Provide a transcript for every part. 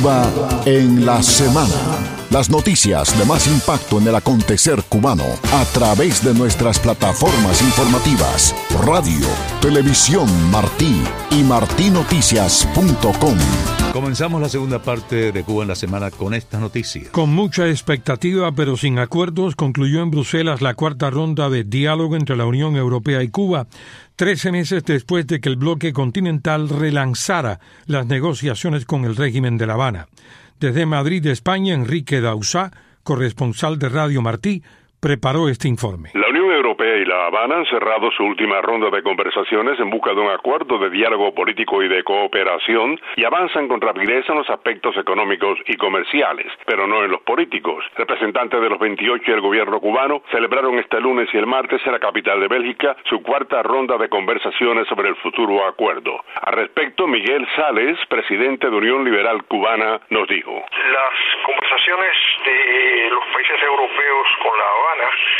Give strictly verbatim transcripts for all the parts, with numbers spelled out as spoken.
Cuba en la semana. Las noticias de más impacto en el acontecer cubano a través de nuestras plataformas informativas, radio, televisión Martí y martí noticias punto com. Comenzamos la segunda parte de Cuba en la semana con estas noticias. Con mucha expectativa pero sin acuerdos, concluyó en Bruselas la cuarta ronda de diálogo entre la Unión Europea y Cuba, trece meses después de que el bloque continental relanzara las negociaciones con el régimen de La Habana. Desde Madrid, España, Enrique Dausá, corresponsal de Radio Martí, preparó este informe. La Unión Europea y La Habana han cerrado su última ronda de conversaciones en busca de un acuerdo de diálogo político y de cooperación y avanzan con rapidez en los aspectos económicos y comerciales, pero no en los políticos. Representantes de los veintiocho y el gobierno cubano celebraron este lunes y el martes en la capital de Bélgica su cuarta ronda de conversaciones sobre el futuro acuerdo. Al respecto, Miguel Sales, presidente de Unión Liberal Cubana, nos dijo: Las conversaciones de los países europeos con La Habana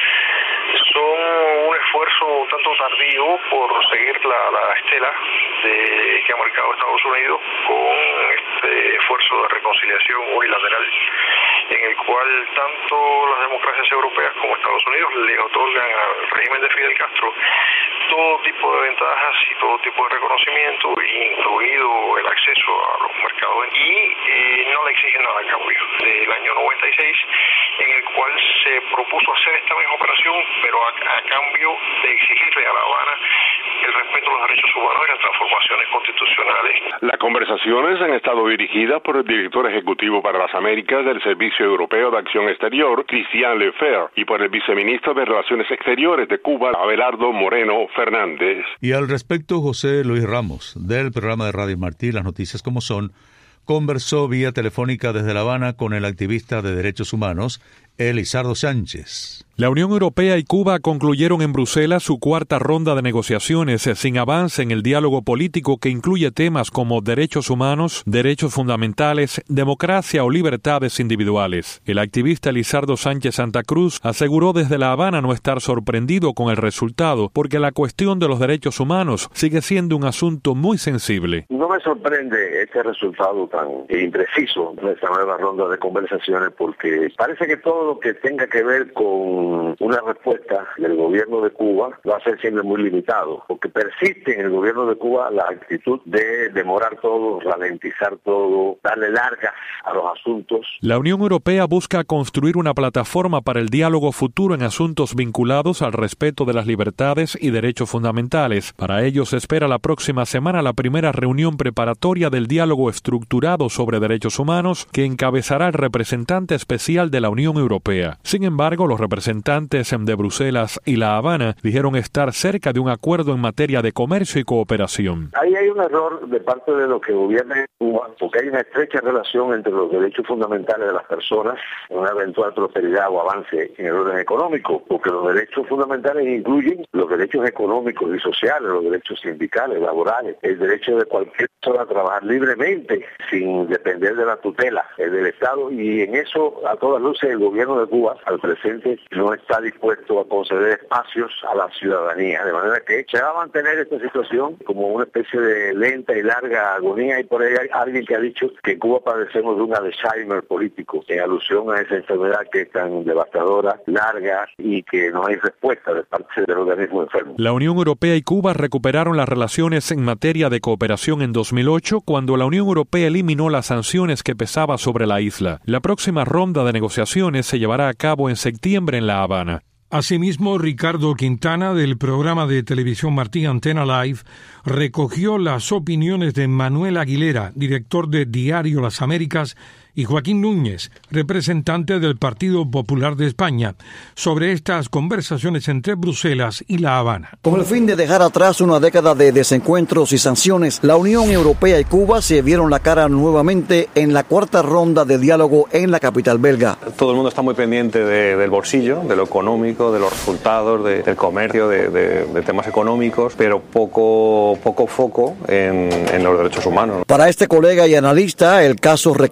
son un esfuerzo un tanto tardío por seguir la, la estela de, que ha marcado Estados Unidos con este esfuerzo de reconciliación unilateral en el cual tanto las democracias europeas como Estados Unidos le otorgan al régimen de Fidel Castro todo tipo de ventajas y todo tipo de reconocimiento, incluido el acceso a los mercados, y eh, no le exigen nada a cambio. Del año noventa y seis, en el cual se propuso hacer esta misma operación, pero a, a cambio de exigirle a La Habana el respeto a los derechos humanos y las transformaciones constitucionales. Las conversaciones han estado dirigidas por el director ejecutivo para las Américas del Servicio Europeo de Acción Exterior, Christian Lefebvre, y por el viceministro de Relaciones Exteriores de Cuba, Abelardo Moreno Fernández. Y al respecto, José Luis Ramos, del programa de Radio Martí, Las Noticias Como Son, conversó vía telefónica desde La Habana con el activista de derechos humanos, Elizardo Sánchez. La Unión Europea y Cuba concluyeron en Bruselas su cuarta ronda de negociaciones sin avance en el diálogo político que incluye temas como derechos humanos, derechos fundamentales, democracia o libertades individuales. El activista Elizardo Sánchez Santa Cruz aseguró desde La Habana no estar sorprendido con el resultado porque la cuestión de los derechos humanos sigue siendo un asunto muy sensible. No me sorprende este resultado tan impreciso de esta nueva ronda de conversaciones porque parece que todo lo que tenga que ver con una respuesta del gobierno de Cuba va a ser siempre muy limitado, porque persiste en el gobierno de Cuba la actitud de demorar todo, ralentizar todo, darle largas a los asuntos. La Unión Europea busca construir una plataforma para el diálogo futuro en asuntos vinculados al respeto de las libertades y derechos fundamentales. Para ello se espera la próxima semana la primera reunión preparatoria del diálogo estructurado sobre derechos humanos que encabezará el representante especial de la Unión Europea. Sin embargo, los representantes de Bruselas y La Habana dijeron estar cerca de un acuerdo en materia de comercio y cooperación. Ahí hay un error de parte de lo que gobierna Cuba, porque hay una estrecha relación entre los derechos fundamentales de las personas, una eventual prosperidad o avance en el orden económico, porque los derechos fundamentales incluyen los derechos económicos y sociales, los derechos sindicales, laborales, el derecho de cualquier persona a trabajar libremente sin depender de la tutela del Estado, y en eso a todas luces el gobierno de Cuba al presente no está dispuesto a conceder espacios a la ciudadanía, de manera que se va a mantener esta situación como una especie de lenta y larga agonía, y por ahí hay alguien que ha dicho que en Cuba padecemos de un Alzheimer político, en alusión a esa enfermedad que es tan devastadora, larga y que no hay respuesta de parte del organismo enfermo. La Unión Europea y Cuba recuperaron las relaciones en materia de cooperación en dos mil ocho, cuando la Unión Europea eliminó las sanciones que pesaba sobre la isla. La próxima ronda de negociaciones se llevará a cabo en septiembre en La Habana. Asimismo, Ricardo Quintana, del programa de televisión Martí Antena Live, recogió las opiniones de Manuel Aguilera, director de Diario Las Américas, y Joaquín Núñez, representante del Partido Popular de España, sobre estas conversaciones entre Bruselas y La Habana. Con el fin de dejar atrás una década de desencuentros y sanciones, la Unión Europea y Cuba se vieron la cara nuevamente en la cuarta ronda de diálogo en la capital belga. Todo el mundo está muy pendiente de, del bolsillo, de lo económico, de los resultados, de, del comercio, de, de, de temas económicos, pero poco, poco foco en, en los derechos humanos. Para este colega y analista, el caso requiere una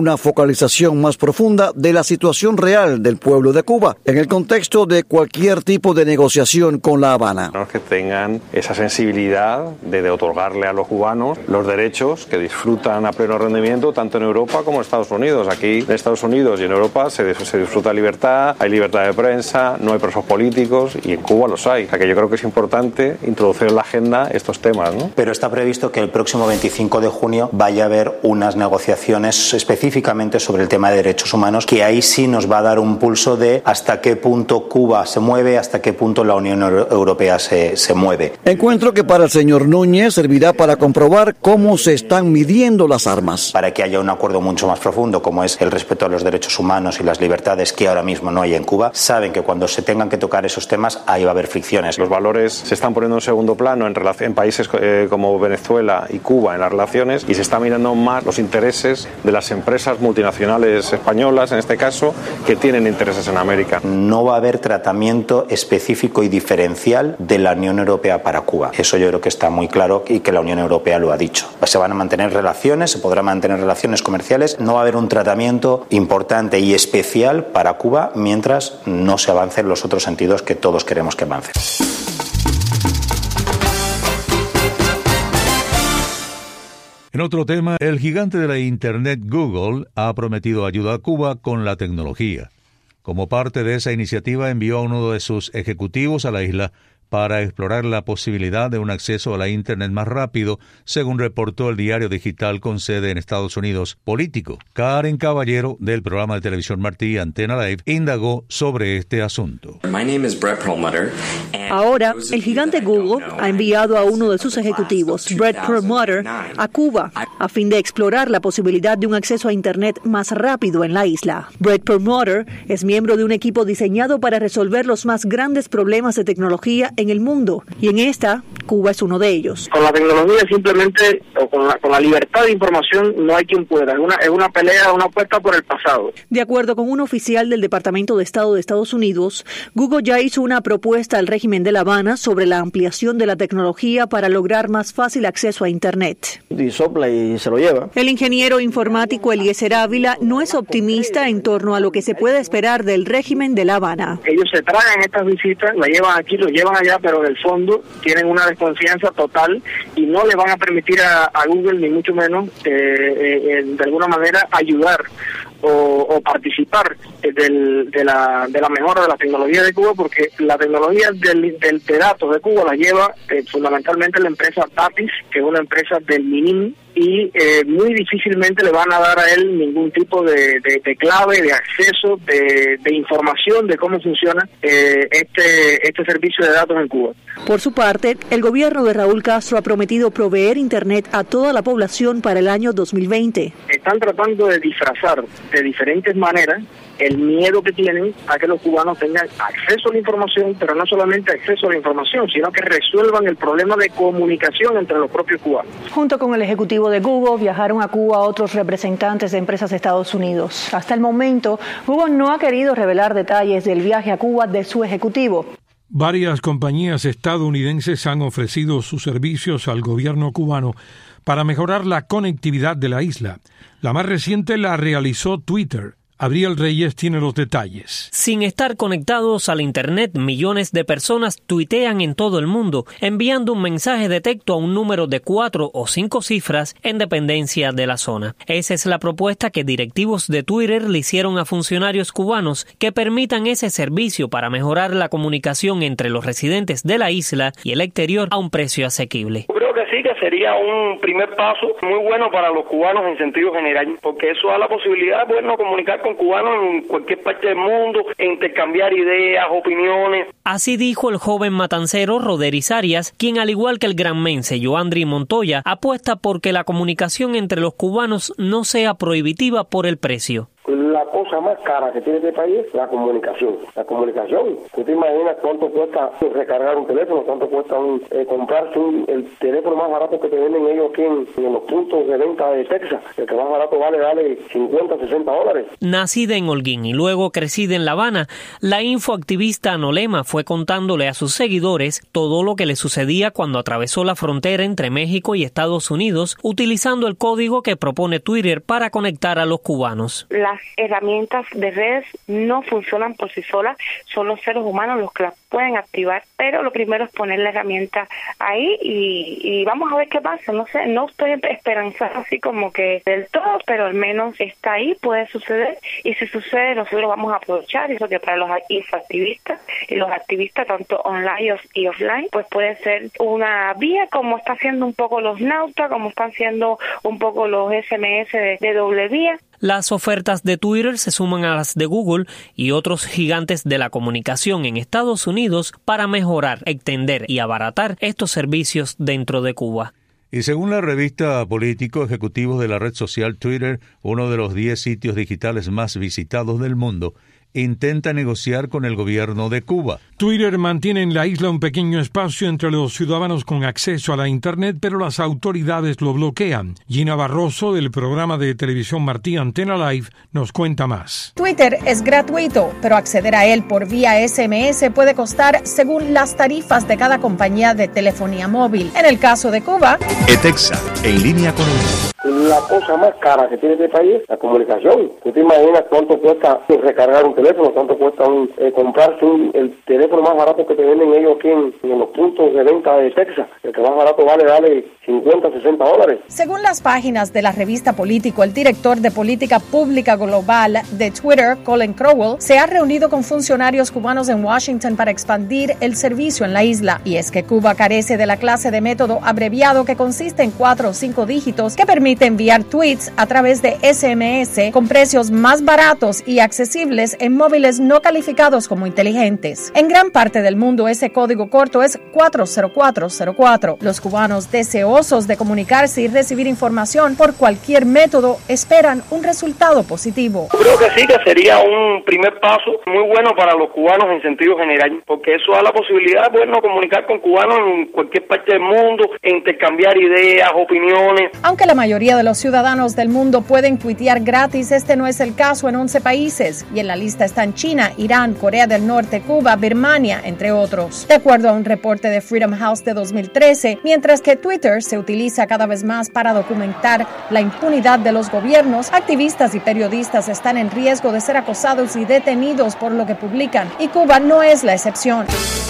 una focalización más profunda de la situación real del pueblo de Cuba en el contexto de cualquier tipo de negociación con La Habana. Que tengan esa sensibilidad de, de otorgarle a los cubanos los derechos que disfrutan a pleno rendimiento tanto en Europa como en Estados Unidos. Aquí en Estados Unidos y en Europa se, se disfruta libertad, hay libertad de prensa, no hay presos políticos y en Cuba los hay. O sea que yo creo que es importante introducir en la agenda estos temas, ¿no? Pero está previsto que el próximo veinticinco de junio vaya a haber unas negociaciones específicamente sobre el tema de derechos humanos, que ahí sí nos va a dar un pulso de hasta qué punto Cuba se mueve, hasta qué punto la Unión Europea se, se mueve. Encuentro que para el señor Núñez servirá para comprobar cómo se están midiendo las armas. Para que haya un acuerdo mucho más profundo, como es el respeto a los derechos humanos y las libertades que ahora mismo no hay en Cuba, saben que cuando se tengan que tocar esos temas, ahí va a haber fricciones. Los valores se están poniendo en segundo plano en, en países eh, como Venezuela y Cuba en las relaciones, y se está mirando más los intereses de las empresas multinacionales españolas, en este caso, que tienen intereses en América. No va a haber tratamiento específico y diferencial de la Unión Europea para Cuba. Eso yo creo que está muy claro y que la Unión Europea lo ha dicho. Se van a mantener relaciones, se podrán mantener relaciones comerciales, no va a haber un tratamiento importante y especial para Cuba mientras no se avance en los otros sentidos que todos queremos que avancen. En otro tema, el gigante de la Internet Google ha prometido ayuda a Cuba con la tecnología. Como parte de esa iniciativa, envió a uno de sus ejecutivos a la isla para explorar la posibilidad de un acceso a la Internet más rápido, según reportó el diario digital con sede en Estados Unidos, Político. Karen Caballero, del programa de televisión Martí Antena Live, indagó sobre este asunto. Ahora, el gigante Google ha enviado a uno de sus ejecutivos, Brett Perlmutter, a Cuba, a fin de explorar la posibilidad de un acceso a Internet más rápido en la isla. Brett Perlmutter es miembro de un equipo diseñado para resolver los más grandes problemas de tecnología en el mundo, y en esta, Cuba es uno de ellos. Con la tecnología simplemente, o con la, con la libertad de información, no hay quien pueda. Es una, es una pelea, una apuesta por el pasado. De acuerdo con un oficial del Departamento de Estado de Estados Unidos, Google ya hizo una propuesta al régimen de La Habana sobre la ampliación de la tecnología para lograr más fácil acceso a Internet. Y sopla y se lo lleva. El ingeniero informático Eliezer Ávila no es optimista en torno a lo que se puede esperar del régimen de La Habana. Ellos se tragan estas visitas, la llevan aquí, lo llevan allá, pero en el fondo tienen una desconfianza total y no le van a permitir a, a Google, ni mucho menos, eh, eh, de alguna manera ayudar o, o participar del, de, la, de la mejora de la tecnología de Cuba, porque la tecnología del, del de datos de Cuba la lleva eh, fundamentalmente la empresa Tatis, que es una empresa del Minin, y eh, muy difícilmente le van a dar a él ningún tipo de, de, de clave, de acceso, de, de información de cómo funciona eh, este, este servicio de datos en Cuba. Por su parte, el gobierno de Raúl Castro ha prometido proveer Internet a toda la población para el año dos mil veinte. Están tratando de disfrazar de diferentes maneras el miedo que tienen a que los cubanos tengan acceso a la información, pero no solamente acceso a la información, sino que resuelvan el problema de comunicación entre los propios cubanos. Junto con el ejecutivo de Google, viajaron a Cuba otros representantes de empresas de Estados Unidos. Hasta el momento, Google no ha querido revelar detalles del viaje a Cuba de su ejecutivo. Varias compañías estadounidenses han ofrecido sus servicios al gobierno cubano para mejorar la conectividad de la isla. La más reciente la realizó Twitter. Abriel Reyes tiene los detalles. Sin estar conectados al Internet, millones de personas tuitean en todo el mundo, enviando un mensaje de texto a un número de cuatro o cinco cifras en dependencia de la zona. Esa es la propuesta que directivos de Twitter le hicieron a funcionarios cubanos que permitan ese servicio para mejorar la comunicación entre los residentes de la isla y el exterior a un precio asequible. Creo que sí, que sería un primer paso muy bueno para los cubanos en sentido general, porque eso da la posibilidad de podernos comunicar con cubanos en cualquier parte del mundo, e intercambiar ideas, opiniones. Así dijo el joven matancero Roderis Arias, quien al igual que el granmense Joandri Montoya, apuesta por que la comunicación entre los cubanos no sea prohibitiva por el precio. La cosa más cara que tiene este país es la comunicación. La comunicación. ¿Tú te imaginas cuánto cuesta recargar un teléfono? ¿Cuánto cuesta un, eh, comprarse un, el teléfono más barato que te venden ellos aquí en, en los puntos de venta de Texas? El que más barato vale, vale cincuenta, sesenta dólares. Nacida en Holguín y luego crecida en La Habana, la infoactivista Anolema fue contándole a sus seguidores todo lo que le sucedía cuando atravesó la frontera entre México y Estados Unidos, utilizando el código que propone Twitter para conectar a los cubanos. Las herramientas de redes no funcionan por sí solas, son los seres humanos los que las pueden activar, pero lo primero es poner la herramienta ahí y, y vamos a ver qué pasa. No sé, no estoy esperanzada así como que del todo, pero al menos está ahí, puede suceder, y si sucede nosotros vamos a aprovechar eso, que para los infoactivistas y los activistas tanto online y offline, pues puede ser una vía, como está haciendo un poco los nautas, como están haciendo un poco los S M S de, de doble vía. Las ofertas de Twitter se suman a las de Google y otros gigantes de la comunicación en Estados Unidos para mejorar, extender y abaratar estos servicios dentro de Cuba. Y según la revista Político, ejecutivos de la red social Twitter, uno de los diez sitios digitales más visitados del mundo, intenta negociar con el gobierno de Cuba. Twitter mantiene en la isla un pequeño espacio entre los ciudadanos con acceso a la Internet, pero las autoridades lo bloquean. Gina Barroso, del programa de televisión Martí Antena Live, nos cuenta más. Twitter es gratuito, pero acceder a él por vía S M S puede costar según las tarifas de cada compañía de telefonía móvil. En el caso de Cuba, ETEXA, en línea con el... La cosa más cara que tiene este país es la comunicación. ¿Tú te imaginas cuánto cuesta recargar un teléfono? ¿Cuánto cuesta un, eh, comprarse un, el teléfono más barato que te venden ellos aquí en, en los puntos de venta de Texas? El que más barato vale, vale cincuenta, sesenta dólares. Según las páginas de la revista Político, el director de Política Pública Global de Twitter, Colin Crowell, se ha reunido con funcionarios cubanos en Washington para expandir el servicio en la isla. Y es que Cuba carece de la clase de método abreviado que consiste en cuatro o cinco dígitos que permite enviar tweets a través de S M S con precios más baratos y accesibles en móviles no calificados como inteligentes. En gran parte del mundo ese código corto es cuatro cero cuatro cero cuatro. Los cubanos deseosos de comunicarse y recibir información por cualquier método esperan un resultado positivo. Creo que sí, que sería un primer paso muy bueno para los cubanos en sentido general, porque eso da la posibilidad de podernos comunicar con cubanos en cualquier parte del mundo, e intercambiar ideas, opiniones. Aunque la mayoría de los ciudadanos del mundo pueden tuitear gratis, este no es el caso en once países, y en la lista están China, Irán, Corea del Norte, Cuba, Birmania, entre otros. De acuerdo a un reporte de Freedom House de dos mil trece, mientras que Twitter se utiliza cada vez más para documentar la impunidad de los gobiernos, activistas y periodistas están en riesgo de ser acosados y detenidos por lo que publican, y Cuba no es la excepción.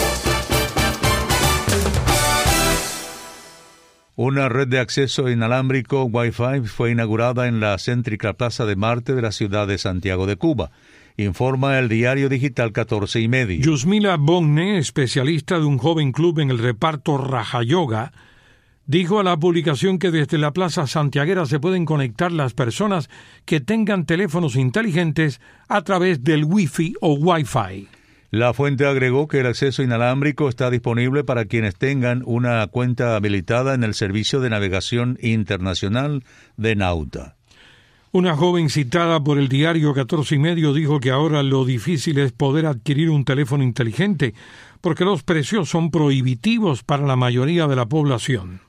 Una red de acceso inalámbrico Wi-Fi fue inaugurada en la céntrica Plaza de Marte de la ciudad de Santiago de Cuba, informa el diario digital catorce y medio. Yusmila Bogne, especialista de un joven club en el reparto Raja Yoga, dijo a la publicación que desde la Plaza Santiaguera se pueden conectar las personas que tengan teléfonos inteligentes a través del Wi-Fi o Wi-Fi. La fuente agregó que el acceso inalámbrico está disponible para quienes tengan una cuenta habilitada en el Servicio de Navegación Internacional de Nauta. Una joven citada por el diario catorce y medio dijo que ahora lo difícil es poder adquirir un teléfono inteligente porque los precios son prohibitivos para la mayoría de la población.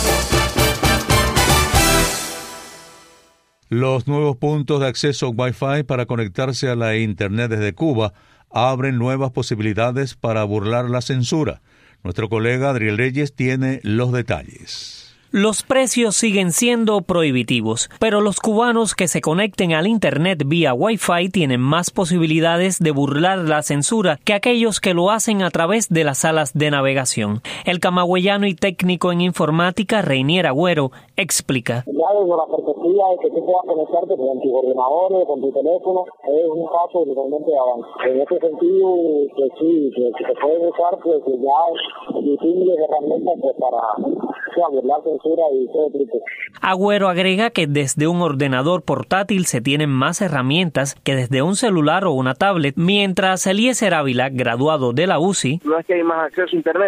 Los nuevos puntos de acceso Wi-Fi para conectarse a la Internet desde Cuba abren nuevas posibilidades para burlar la censura. Nuestro colega Adriel Reyes tiene los detalles. Los precios siguen siendo prohibitivos, pero los cubanos que se conecten al Internet vía Wi-Fi tienen más posibilidades de burlar la censura que aquellos que lo hacen a través de las salas de navegación. El camagüeyano y técnico en informática Reinier Agüero explica. Ya desde la perspectiva de que tú puedas conectarte con tus ordenadores, con tu teléfono, es un paso totalmente de avance. En ese sentido, que sí, que, que se pueden usar, pues ya distinguibles herramientas pues, para o sea, burlar censura. Agüero agrega que desde un ordenador portátil se tienen más herramientas que desde un celular o una tablet, mientras Eliezer Ávila, graduado de la U C I, no es que hay más acceso a Internet,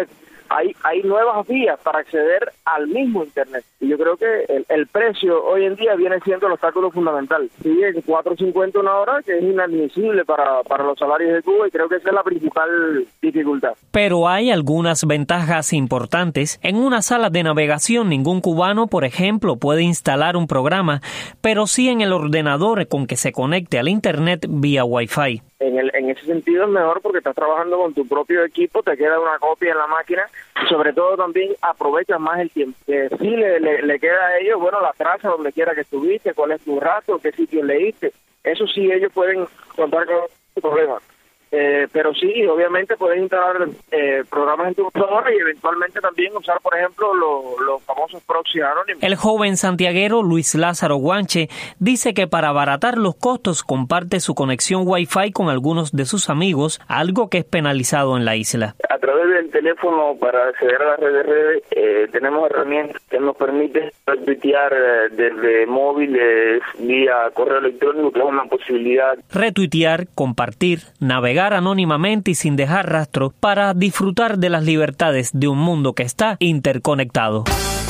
hay hay nuevas vías para acceder al mismo Internet. Y yo creo que el, el precio hoy en día viene siendo el obstáculo fundamental. Sigue en cuatro cincuenta una hora, que es inadmisible para, para los salarios de Cuba, y creo que esa es la principal dificultad. Pero hay algunas ventajas importantes. En una sala de navegación, ningún cubano, por ejemplo, puede instalar un programa, pero sí en el ordenador con que se conecte al Internet vía Wi-Fi. En, el, en ese sentido es mejor porque estás trabajando con tu propio equipo, te queda una copia en la máquina y sobre todo también aprovechas más el tiempo. Eh, sí le, le, le queda a ellos, bueno, la traza donde quiera que estuviste, cuál es tu rastro, qué sitio leíste. Eso sí ellos pueden contar con ese problema. Eh, pero sí, obviamente puedes instalar eh, programas en tu computadora y eventualmente también usar, por ejemplo, los, los famosos proxy anónimos. El joven santiaguero Luis Lázaro Guanche dice que para abaratar los costos comparte su conexión Wi-Fi con algunos de sus amigos, algo que es penalizado en la isla. A través del teléfono, para acceder a la red de redes, eh, tenemos herramientas que nos permiten retuitear eh, desde móviles vía correo electrónico, que es una posibilidad. Retuitear, compartir, navegar anónimamente y sin dejar rastro para disfrutar de las libertades de un mundo que está interconectado.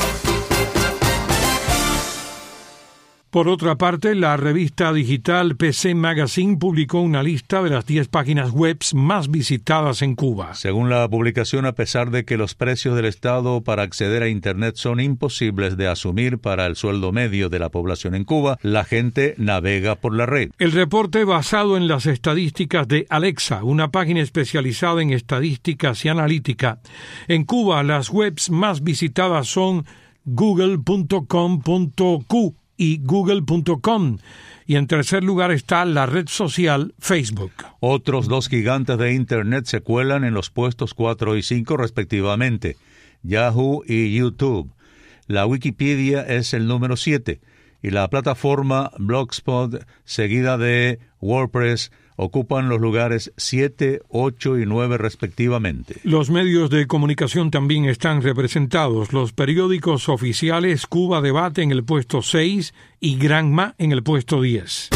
Por otra parte, la revista digital P C Magazine publicó una lista de las diez páginas web más visitadas en Cuba. Según la publicación, a pesar de que los precios del Estado para acceder a Internet son imposibles de asumir para el sueldo medio de la población en Cuba, la gente navega por la red. El reporte, basado en las estadísticas de Alexa, una página especializada en estadísticas y analítica. En Cuba, las webs más visitadas son google punto com punto cu y google punto com, y en tercer lugar está la red social Facebook. Otros dos gigantes de Internet se cuelan en los puestos cuatro y cinco respectivamente, Yahoo y YouTube. La Wikipedia es el número siete, y la plataforma Blogspot, seguida de WordPress, ocupan los lugares siete, ocho y nueve respectivamente. Los medios de comunicación también están representados. Los periódicos oficiales: Cuba Debate en el puesto seis y Granma en el puesto diez.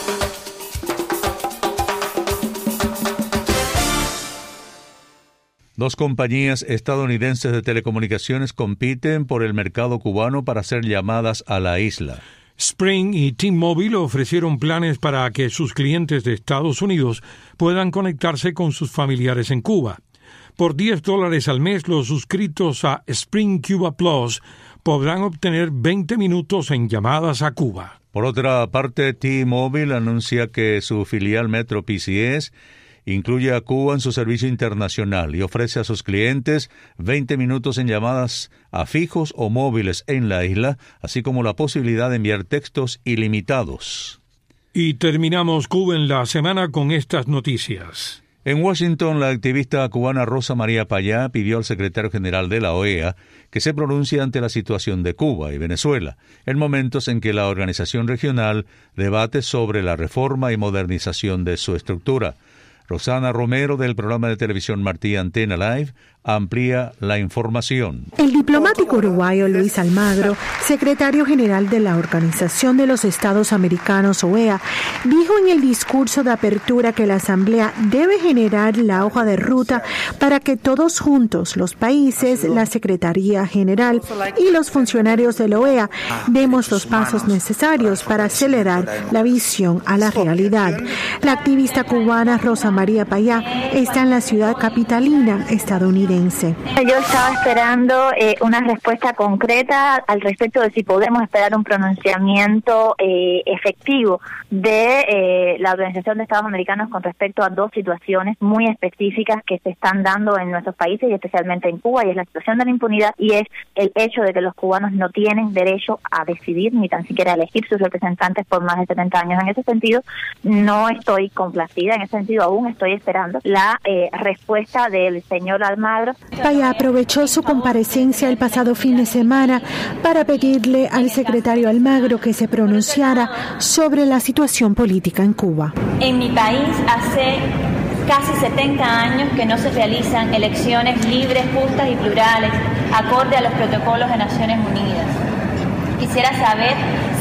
Dos compañías estadounidenses de telecomunicaciones compiten por el mercado cubano para hacer llamadas a la isla. Sprint y T-Mobile ofrecieron planes para que sus clientes de Estados Unidos puedan conectarse con sus familiares en Cuba. Por diez dólares al mes, los suscritos a Sprint Cuba Plus podrán obtener veinte minutos en llamadas a Cuba. Por otra parte, T-Mobile anuncia que su filial Metro P C S incluye a Cuba en su servicio internacional y ofrece a sus clientes veinte minutos en llamadas a fijos o móviles en la isla, así como la posibilidad de enviar textos ilimitados. Y terminamos Cuba en la semana con estas noticias. En Washington, la activista cubana Rosa María Payá pidió al secretario general de la O E A que se pronuncie ante la situación de Cuba y Venezuela, en momentos en que la organización regional debate sobre la reforma y modernización de su estructura. Rosana Romero, del programa de televisión Martí Antena Live, amplía la información. El diplomático uruguayo Luis Almagro, secretario general de la Organización de los Estados Americanos, O E A, dijo en el discurso de apertura que la Asamblea debe generar la hoja de ruta para que todos juntos, los países, la Secretaría General y los funcionarios de la O E A, demos los pasos necesarios para acelerar la visión a la realidad. La activista cubana Rosa María Payá está en la ciudad capitalina estadounidense. Yo estaba esperando eh, una respuesta concreta al respecto de si podemos esperar un pronunciamiento eh, efectivo de eh, la Organización de Estados Americanos con respecto a dos situaciones muy específicas que se están dando en nuestros países y especialmente en Cuba, y es la situación de la impunidad y es el hecho de que los cubanos no tienen derecho a decidir ni tan siquiera a elegir sus representantes por más de setenta años. En ese sentido, no estoy complacida, en ese sentido aún estoy esperando la eh, respuesta del señor Almagro. Payá aprovechó su comparecencia el pasado fin de semana para pedirle al secretario Almagro que se pronunciara sobre la situación política en Cuba. En mi país hace casi setenta años que no se realizan elecciones libres, justas y plurales, acorde a los protocolos de Naciones Unidas. Quisiera saber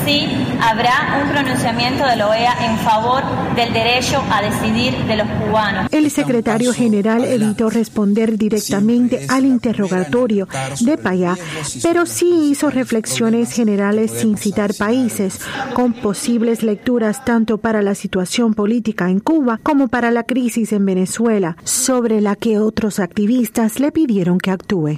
sí habrá un pronunciamiento de la O E A en favor del derecho a decidir de los cubanos. El secretario general evitó responder directamente al interrogatorio de Payá, pero sí hizo reflexiones generales sin citar países, con posibles lecturas tanto para la situación política en Cuba como para la crisis en Venezuela, sobre la que otros activistas le pidieron que actúe.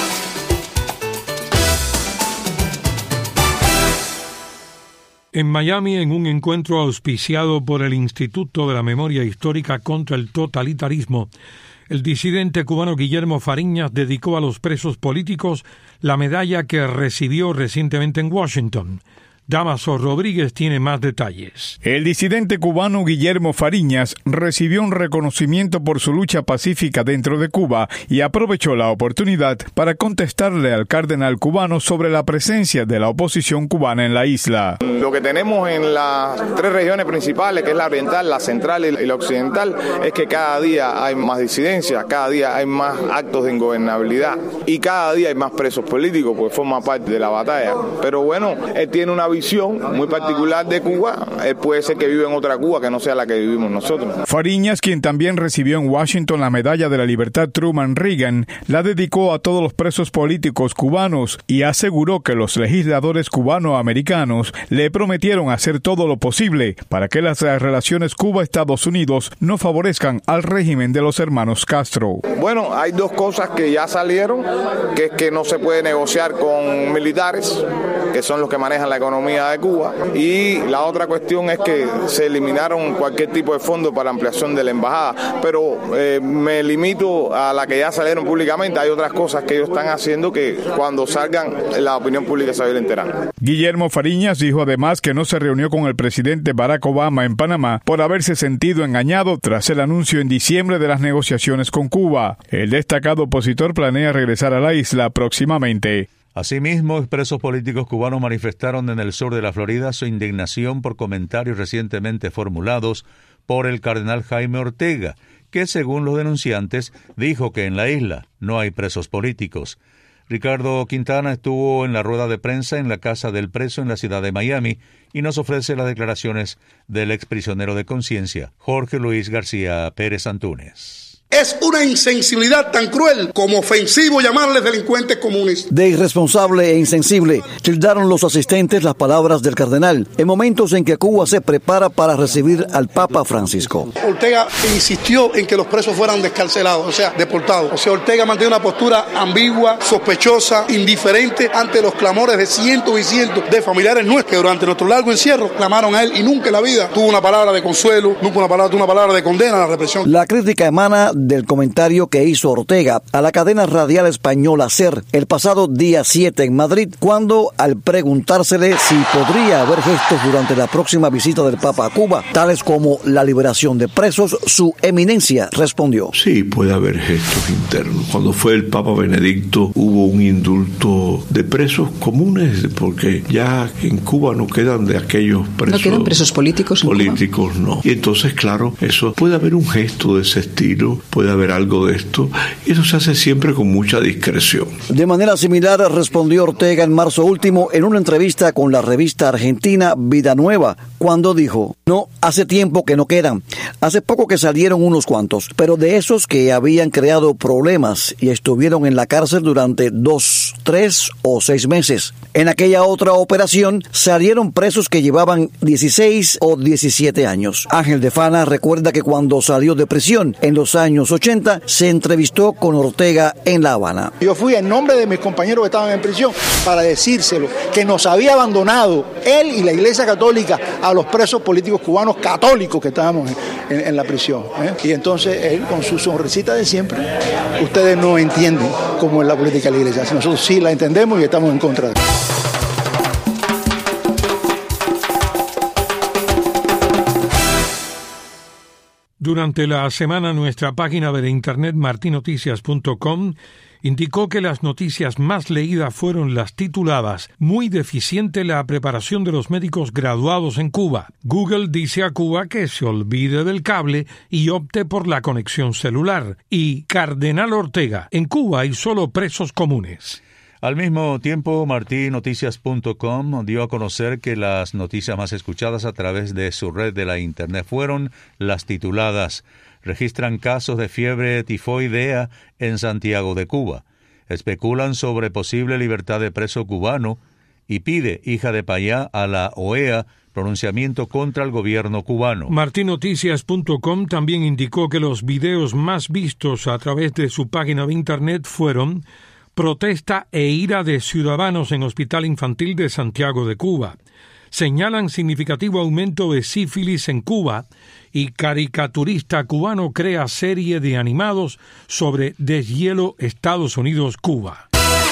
En Miami, en un encuentro auspiciado por el Instituto de la Memoria Histórica contra el Totalitarismo, el disidente cubano Guillermo Fariñas dedicó a los presos políticos la medalla que recibió recientemente en Washington. Damaso Rodríguez tiene más detalles. El disidente cubano Guillermo Fariñas recibió un reconocimiento por su lucha pacífica dentro de Cuba y aprovechó la oportunidad para contestarle al cardenal cubano sobre la presencia de la oposición cubana en la isla. Lo que tenemos en las tres regiones principales, que es la oriental, la central y la occidental, es que cada día hay más disidencia, cada día hay más actos de ingobernabilidad y cada día hay más presos políticos, porque forma parte de la batalla. Pero bueno, él tiene una visión muy particular de Cuba. Él puede ser que vive en otra Cuba que no sea la que vivimos nosotros. Fariñas, quien también recibió en Washington la medalla de la libertad Truman Reagan, la dedicó a todos los presos políticos cubanos y aseguró que los legisladores cubano-americanos le prometieron hacer todo lo posible para que las relaciones Cuba-Estados Unidos no favorezcan al régimen de los hermanos Castro. Bueno, hay dos cosas que ya salieron, que es que no se puede negociar con militares, que son los que manejan la economía de Cuba, y la otra cuestión es que se eliminaron cualquier tipo de fondo para ampliación de la embajada, pero eh, me limito a la que ya salieron públicamente. Hay otras cosas que ellos están haciendo que cuando salgan la opinión pública se va a ir enterando. Guillermo Fariñas dijo además que no se reunió con el presidente Barack Obama en Panamá por haberse sentido engañado tras el anuncio en diciembre de las negociaciones con Cuba. El destacado opositor planea regresar a la isla próximamente. Asimismo, presos políticos cubanos manifestaron en el sur de la Florida su indignación por comentarios recientemente formulados por el cardenal Jaime Ortega, que, según los denunciantes, dijo que en la isla no hay presos políticos. Ricardo Quintana estuvo en la rueda de prensa en la casa del preso en la ciudad de Miami y nos ofrece las declaraciones del exprisionero de conciencia, Jorge Luis García Pérez Antúnez. Es una insensibilidad tan cruel como ofensivo llamarles delincuentes comunes. De irresponsable e insensible, tildaron los asistentes las palabras del cardenal en momentos en que Cuba se prepara para recibir al Papa Francisco. Ortega insistió en que los presos fueran descarcelados, o sea, deportados. O sea, Ortega mantiene una postura ambigua, sospechosa, indiferente ante los clamores de cientos y cientos de familiares nuestros que durante nuestro largo encierro clamaron a él y nunca en la vida tuvo una palabra de consuelo, nunca una palabra, tuvo una palabra de condena a la represión. La crítica emana del comentario que hizo Ortega a la cadena radial española SER el pasado día siete en Madrid, cuando al preguntársele si podría haber gestos durante la próxima visita del Papa a Cuba, tales como la liberación de presos, su eminencia respondió: sí, puede haber gestos internos. Cuando fue el Papa Benedicto hubo un indulto de presos comunes, porque ya en Cuba no quedan de aquellos presos. ¿No quedan presos políticos? Políticos no. Y entonces, claro, eso puede haber un gesto de ese estilo, puede haber algo de esto, y eso se hace siempre con mucha discreción. De manera similar respondió Ortega en marzo último en una entrevista con la revista argentina Vida Nueva, cuando dijo: no, hace tiempo que no quedan, hace poco que salieron unos cuantos, pero de esos que habían creado problemas y estuvieron en la cárcel durante dos, tres o seis meses. En aquella otra operación salieron presos que llevaban dieciséis o diecisiete años. Ángel de Fana recuerda que cuando salió de prisión en los años ochenta, se entrevistó con Ortega en La Habana. Yo fui en nombre de mis compañeros que estaban en prisión para decírselo, que nos había abandonado él y la Iglesia Católica a los presos políticos cubanos católicos que estábamos en, en, en la prisión. ¿eh? Y entonces él, con su sonrisita de siempre: ustedes no entienden cómo es la política de la Iglesia, nosotros sí la entendemos y estamos en contra de eso. Durante la semana, nuestra página de internet martin noticias punto com indicó que las noticias más leídas fueron las tituladas «Muy deficiente la preparación de los médicos graduados en Cuba». Google dice a Cuba que se olvide del cable y opte por la conexión celular. Y Cardenal Ortega: en Cuba hay solo presos comunes. Al mismo tiempo, martin noticias punto com dio a conocer que las noticias más escuchadas a través de su red de la Internet fueron las tituladas «Registran casos de fiebre tifoidea en Santiago de Cuba», «Especulan sobre posible libertad de preso cubano» y «Pide hija de payá a la O E A pronunciamiento contra el gobierno cubano». martin noticias punto com también indicó que los videos más vistos a través de su página de Internet fueron «Protesta e ira de ciudadanos en Hospital Infantil de Santiago de Cuba», «Señalan significativo aumento de sífilis en Cuba» y «Caricaturista cubano crea serie de animados sobre deshielo Estados Unidos-Cuba».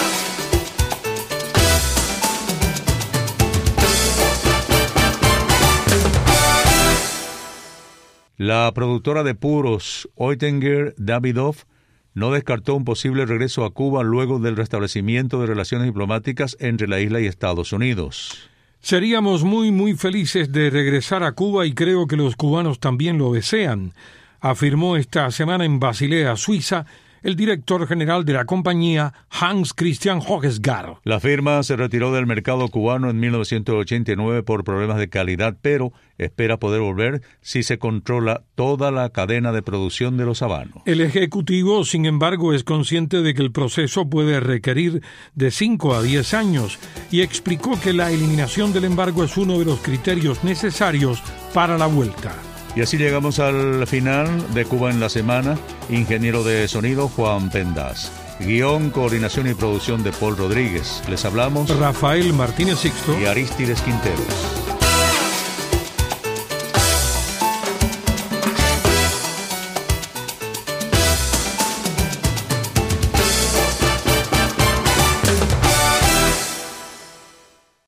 La productora de puros Oettinger Davidoff no descartó un posible regreso a Cuba luego del restablecimiento de relaciones diplomáticas entre la isla y Estados Unidos. Seríamos muy, muy felices de regresar a Cuba y creo que los cubanos también lo desean, afirmó esta semana en Basilea, Suiza, el director general de la compañía, Hans Christian Hogesgaard. La firma se retiró del mercado cubano en mil novecientos ochenta y nueve por problemas de calidad, pero espera poder volver si se controla toda la cadena de producción de los habanos. El ejecutivo, sin embargo, es consciente de que el proceso puede requerir de cinco a diez años y explicó que la eliminación del embargo es uno de los criterios necesarios para la vuelta. Y así llegamos al final de Cuba en la Semana. Ingeniero de sonido Juan Pendas. Guión, coordinación y producción de Paul Rodríguez. Les hablamos Rafael Martínez Sixto y Arístides Quinteros.